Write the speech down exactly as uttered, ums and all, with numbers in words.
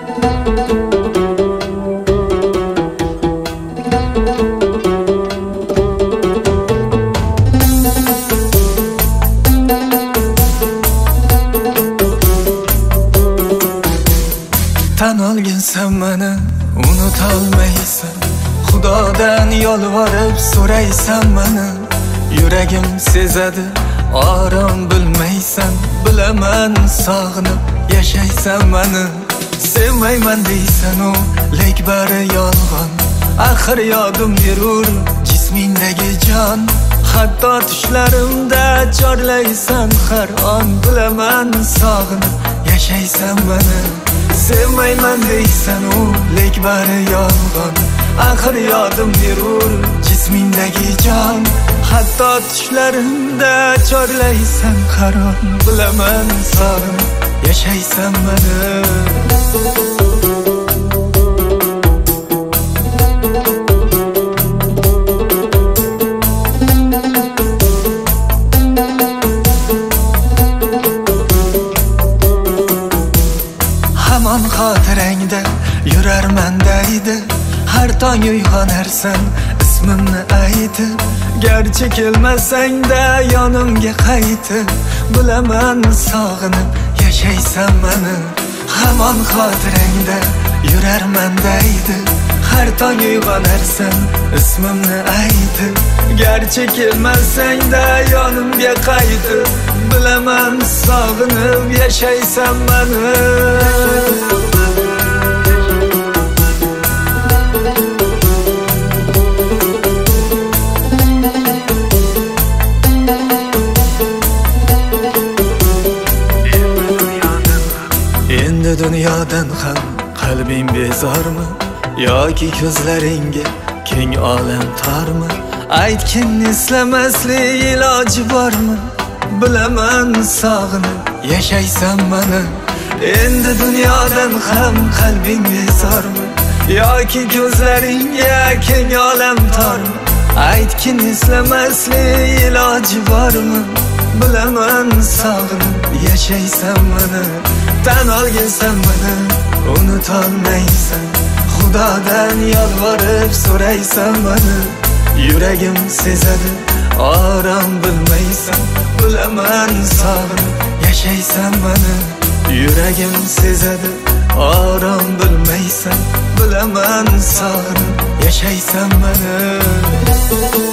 Tan olginsan meni unutolmaysan, Xudodan yolvorib so'raysan meni. Yuragim sezadi orom bilmaysan, bilaman sog'inib yashaysan meni. Sevmayman deysan u lek bari yolg'on, axir yodim yurur jismingdagi jon. Hatto tushlarimda chorlaysan har on, bilaman sog'inib yashaysan meni. Sevmayman deysan u lek bari yolg'on, axir yodim yurur jismingdagi jon. Hatto tushlarimda chorlaysan har on, bilaman sog'inib yashaysan meni. Hamon xotirangda yurarman deydi, har tong uyg'onarsan ismimni aytib. Garchi kelmasang-da yonimga qaytib, bilaman sog'inib yashaysan meni. Hamon xotirangda yurarman deydi, har tong uyg'onarsan ismimni aytib. Garchi kelmasang-da yonimga qaytib, bilaman sog'inib yashaysan meni. Endi dunyodan ham qalbing bezormi, yoki ko'zlaringga keng olam tormi? Aytgin eslamaslik iloji bormi? Bilaman sog'inib yashaysan meni. Endi dunyodan ham qalbing bezormi, yoki ko'zlaringga keng olam tormi? Aytgin eslamaslik iloji bormi? Bilaman sog'inib yashaysan meni. Tan olginsan meni unutolmaysan, Xudodan yolvorib so'raysan meni. Yuragim sezadi orom bilmaysan, bilaman sog'inib yashaysan meni. Yuragim sezadi orom bilmaysan, bilaman sog'inib yashaysan meni.